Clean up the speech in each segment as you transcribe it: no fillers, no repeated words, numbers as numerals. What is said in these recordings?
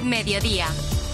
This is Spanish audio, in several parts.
Mediodía.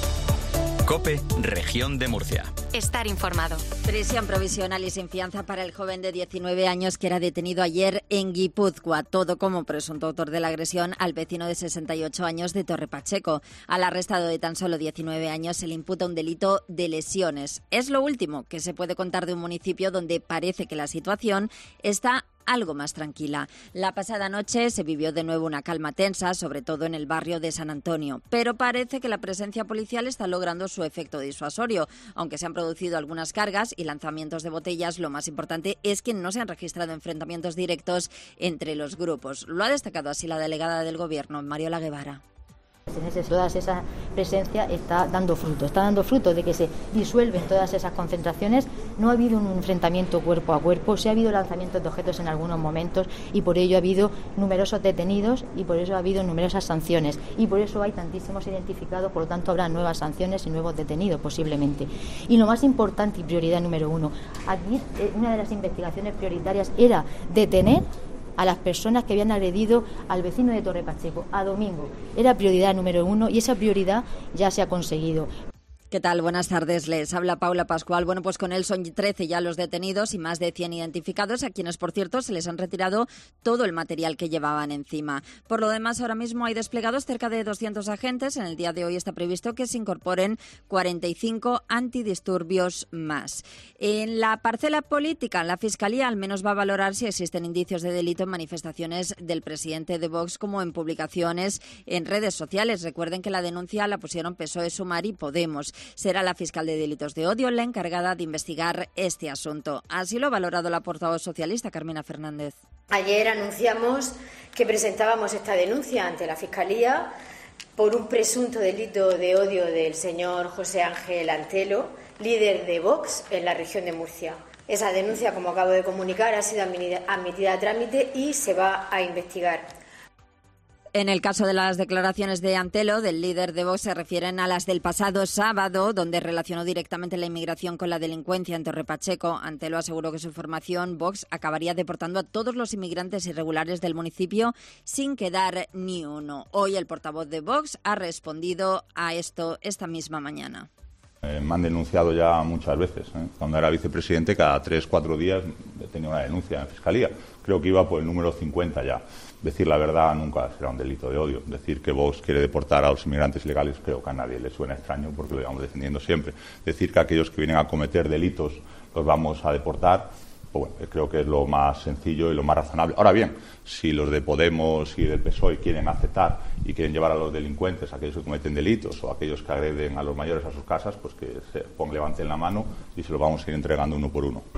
COPE, Región de Murcia. Estar informado. Prisión provisional y sin fianza para el joven de 19 años que era detenido ayer en Guipúzcoa, todo como presunto autor de la agresión al vecino de 68 años de Torre Pacheco. Al arrestado de tan solo 19 años se le imputa un delito de lesiones. Es lo último que se puede contar de un municipio donde parece que la situación está algo más tranquila. La pasada noche se vivió de nuevo una calma tensa, sobre todo en el barrio de San Antonio, pero parece que la presencia policial está logrando su efecto disuasorio. Aunque se han producido algunas cargas y lanzamientos de botellas, lo más importante es que no se han registrado enfrentamientos directos entre los grupos. Lo ha destacado así la delegada del Gobierno, Mariola Guevara. Toda esa presencia está dando fruto de que se disuelven todas esas concentraciones. No ha habido un enfrentamiento cuerpo a cuerpo, sí ha habido lanzamientos de objetos en algunos momentos y por ello ha habido numerosos detenidos y por eso ha habido numerosas sanciones y por eso hay tantísimos identificados, por lo tanto habrá nuevas sanciones y nuevos detenidos posiblemente. Y lo más importante y prioridad número uno, aquí una de las investigaciones prioritarias era detener a las personas que habían agredido al vecino de Torre Pacheco, a Domingo. Era prioridad número uno y esa prioridad ya se ha conseguido. ¿Qué tal? Buenas tardes. Les habla Paula Pascual. Bueno, pues con él son 13 ya los detenidos y más de 100 identificados, a quienes, por cierto, se les han retirado todo el material que llevaban encima. Por lo demás, ahora mismo hay desplegados cerca de 200 agentes. En el día de hoy está previsto que se incorporen 45 antidisturbios más. En la parcela política, la Fiscalía al menos va a valorar si existen indicios de delito en manifestaciones del presidente de Vox, como en publicaciones en redes sociales. Recuerden que la denuncia la pusieron PSOE, Sumar y Podemos. Será la fiscal de delitos de odio la encargada de investigar este asunto. Así lo ha valorado la portavoz socialista, Carmena Fernández. Ayer anunciamos que presentábamos esta denuncia ante la Fiscalía por un presunto delito de odio del señor José Ángel Antelo, líder de Vox en la región de Murcia. Esa denuncia, como acabo de comunicar, ha sido admitida a trámite y se va a investigar. En el caso de las declaraciones de Antelo, del líder de Vox, se refieren a las del pasado sábado, donde relacionó directamente la inmigración con la delincuencia en Torre Pacheco. Antelo aseguró que su formación, Vox, acabaría deportando a todos los inmigrantes irregulares del municipio sin quedar ni uno. Hoy el portavoz de Vox ha respondido a esto esta misma mañana. Me han denunciado ya muchas veces. Cuando era vicepresidente, cada 3-4 días tenía una denuncia en Fiscalía. Creo que iba por el número 50 ya. Decir la verdad nunca será un delito de odio. Decir que Vox quiere deportar a los inmigrantes ilegales creo que a nadie le suena extraño porque lo llevamos defendiendo siempre. Decir que aquellos que vienen a cometer delitos los vamos a deportar, pues bueno, creo que es lo más sencillo y lo más razonable. Ahora bien, si los de Podemos y del PSOE quieren aceptar y quieren llevar a los delincuentes, a aquellos que cometen delitos o a aquellos que agreden a los mayores a sus casas, pues que levanten la mano y se los vamos a ir entregando uno por uno.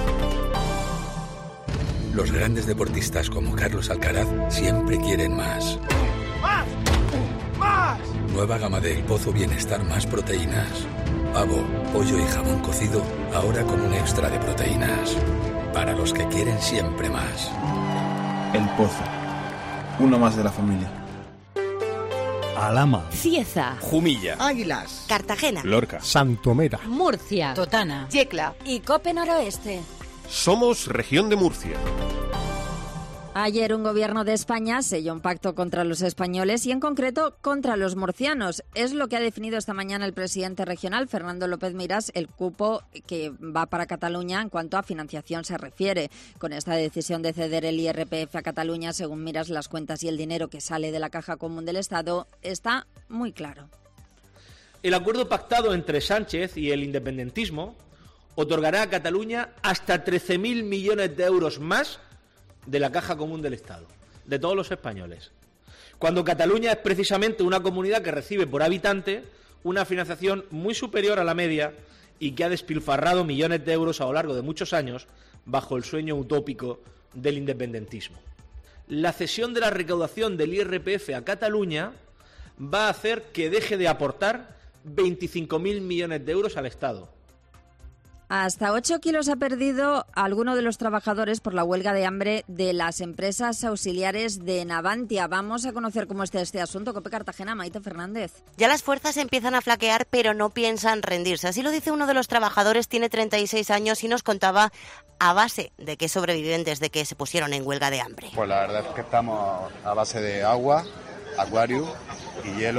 Los grandes deportistas como Carlos Alcaraz siempre quieren más. ¡Más! ¡Más! Nueva gama de El Pozo Bienestar Más Proteínas. Pavo, pollo y jamón cocido, ahora con un extra de proteínas. Para los que quieren siempre más. El Pozo, uno más de la familia. Alhama, Cieza, Jumilla, Águilas, Cartagena, Lorca, Santomera, Murcia, Totana, Yecla y Cope Noroeste. Somos Región de Murcia. Ayer un gobierno de España selló un pacto contra los españoles y en concreto contra los murcianos. Es lo que ha definido esta mañana el presidente regional, Fernando López Miras, el cupo que va para Cataluña en cuanto a financiación se refiere. Con esta decisión de ceder el IRPF a Cataluña, según Miras, las cuentas y el dinero que sale de la Caja Común del Estado está muy claro. El acuerdo pactado entre Sánchez y el independentismo otorgará a Cataluña hasta 13.000 millones de euros más de la Caja Común del Estado, de todos los españoles. Cuando Cataluña es precisamente una comunidad que recibe por habitante una financiación muy superior a la media y que ha despilfarrado millones de euros a lo largo de muchos años bajo el sueño utópico del independentismo. La cesión de la recaudación del IRPF a Cataluña va a hacer que deje de aportar 25.000 millones de euros al Estado. Hasta 8 kilos ha perdido alguno de los trabajadores por la huelga de hambre de las empresas auxiliares de Navantia. Vamos a conocer cómo está este asunto. COPE Cartagena, Maite Fernández. Ya las fuerzas empiezan a flaquear, pero no piensan rendirse. Así lo dice uno de los trabajadores, tiene 36 años y nos contaba a base de que sobreviven desde que se pusieron en huelga de hambre. Pues la verdad es que estamos a base de agua, acuario y hielo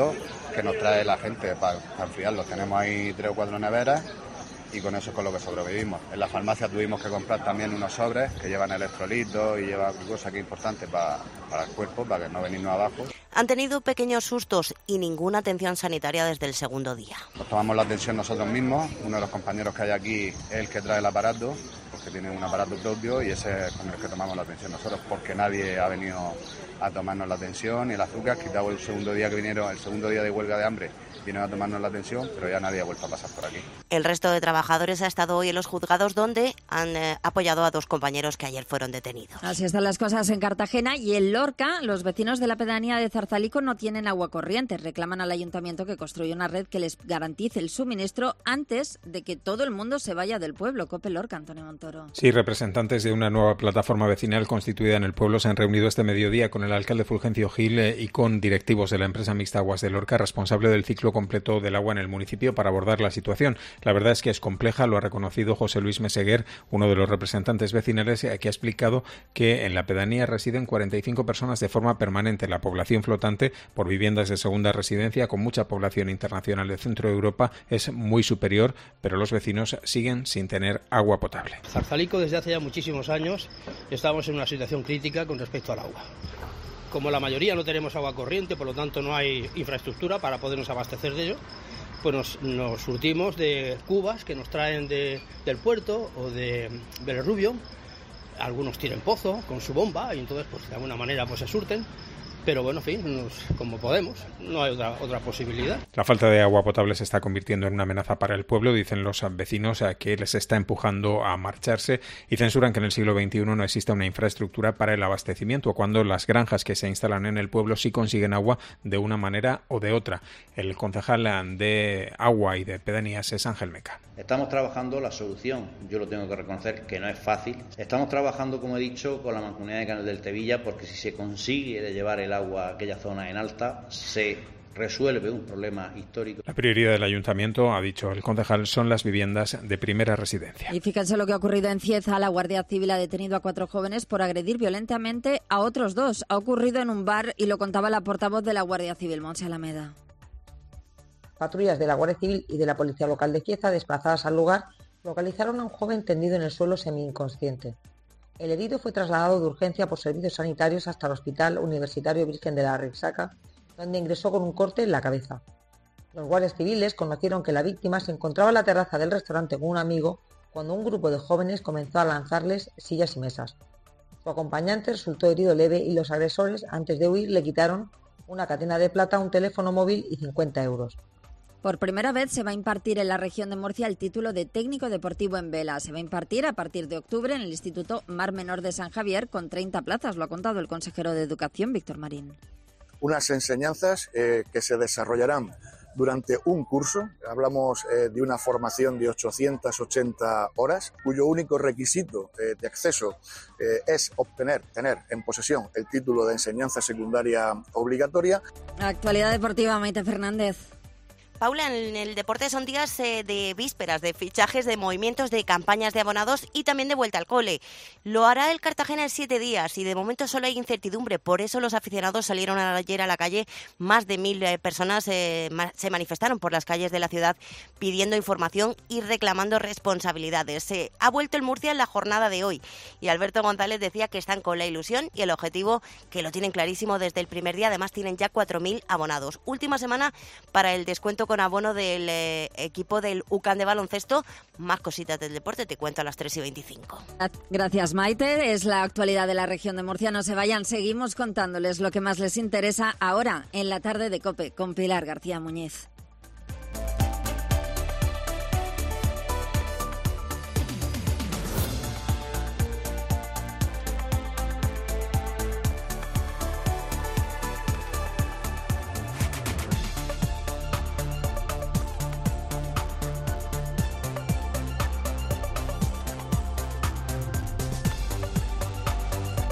que nos trae la gente para enfriarlos. Tenemos ahí 3 o 4 neveras y con eso es con lo que sobrevivimos. En la farmacia tuvimos que comprar también unos sobres que llevan electrolitos y llevan cosas que es importante para el cuerpo, para que no venirnos abajo. Han tenido pequeños sustos y ninguna atención sanitaria desde el segundo día. Nos tomamos la atención nosotros mismos. Uno de los compañeros que hay aquí es el que trae el aparato, porque tiene un aparato propio y ese es con el que tomamos la atención nosotros, porque nadie ha venido a tomarnos la atención y el azúcar, quitado el segundo día que vinieron, el segundo día de huelga de hambre, vinieron a tomarnos la atención, pero ya nadie ha vuelto a pasar por aquí. El resto de trabajadores ha estado hoy en los juzgados, donde han apoyado a 2 compañeros que ayer fueron detenidos. Así están las cosas en Cartagena y en Lorca. Los vecinos de la pedanía de Zarzalico no tienen agua corriente. Reclaman al ayuntamiento que construya una red que les garantice el suministro antes de que todo el mundo se vaya del pueblo. COPE Lorca, Antonio Montoro. Sí, representantes de una nueva plataforma vecinal constituida en el pueblo se han reunido este mediodía con el alcalde Fulgencio Gil y con directivos de la empresa mixta Aguas de Lorca, responsable del ciclo completo del agua en el municipio, para abordar la situación. La verdad es que es compleja, lo ha reconocido José Luis Meseguer, uno de los representantes vecinales, que ha explicado que en la pedanía residen 45 personas de forma permanente. La población flotante por viviendas de segunda residencia, con mucha población internacional del centro de Europa, es muy superior, pero los vecinos siguen sin tener agua potable. Zarzalico, desde hace ya muchísimos años estamos en una situación crítica con respecto al agua. Como la mayoría no tenemos agua corriente, por lo tanto no hay infraestructura para podernos abastecer de ello, pues nos surtimos de cubas que nos traen del puerto o de Belerrubio. Algunos tienen pozo con su bomba y entonces pues de alguna manera pues se surten. Pero bueno, en fin, como podemos, no hay otra posibilidad. La falta de agua potable se está convirtiendo en una amenaza para el pueblo, dicen los vecinos, que les está empujando a marcharse, y censuran que en el siglo XXI no exista una infraestructura para el abastecimiento, cuando las granjas que se instalan en el pueblo sí consiguen agua de una manera o de otra. El concejal de Agua y de Pedanías es Ángel Meca. Estamos trabajando la solución, yo lo tengo que reconocer que no es fácil. Estamos trabajando, como he dicho, con la Mancomunidad de Canal del Tevilla, porque si se consigue de llevar el agua a aquella zona en alta, se resuelve un problema histórico. La prioridad del ayuntamiento, ha dicho el concejal, son las viviendas de primera residencia. Y fíjense lo que ha ocurrido en Cieza. La Guardia Civil ha detenido a 4 jóvenes por agredir violentamente a otros 2. Ha ocurrido en un bar y lo contaba la portavoz de la Guardia Civil, Montse Alameda. Patrullas de la Guardia Civil y de la Policía Local de Cieza, desplazadas al lugar, localizaron a un joven tendido en el suelo semi-inconsciente. El herido fue trasladado de urgencia por servicios sanitarios hasta el Hospital Universitario Virgen de la Rixaca, donde ingresó con un corte en la cabeza. Los guardias civiles conocieron que la víctima se encontraba en la terraza del restaurante con un amigo cuando un grupo de jóvenes comenzó a lanzarles sillas y mesas. Su acompañante resultó herido leve y los agresores, antes de huir, le quitaron una cadena de plata, un teléfono móvil y 50 euros. Por primera vez se va a impartir en la región de Murcia el título de técnico deportivo en vela. Se va a impartir a partir de octubre en el Instituto Mar Menor de San Javier, con 30 plazas, lo ha contado el consejero de Educación, Víctor Marín. Unas enseñanzas que se desarrollarán durante un curso. Hablamos de una formación de 880 horas, cuyo único requisito de acceso es tener en posesión el título de enseñanza secundaria obligatoria. Actualidad deportiva, Maite Fernández. Paula, en el deporte son días de vísperas, de fichajes, de movimientos, de campañas de abonados y también de vuelta al cole. Lo hará el Cartagena en 7 días y de momento solo hay incertidumbre. Por eso los aficionados salieron ayer a la calle. Más de 1.000 personas se manifestaron por las calles de la ciudad pidiendo información y reclamando responsabilidades. Ha vuelto el Murcia en la jornada de hoy y Alberto González decía que están con la ilusión y el objetivo, que lo tienen clarísimo desde el primer día. Además tienen ya 4.000 abonados. Última semana para el descuento con abono del equipo del UCAN de baloncesto. Más cositas del deporte te cuento a las 3:25. Gracias, Maite. Es la actualidad de la región de Murcia. No se vayan, seguimos contándoles lo que más les interesa ahora en la tarde de COPE con Pilar García Muñiz.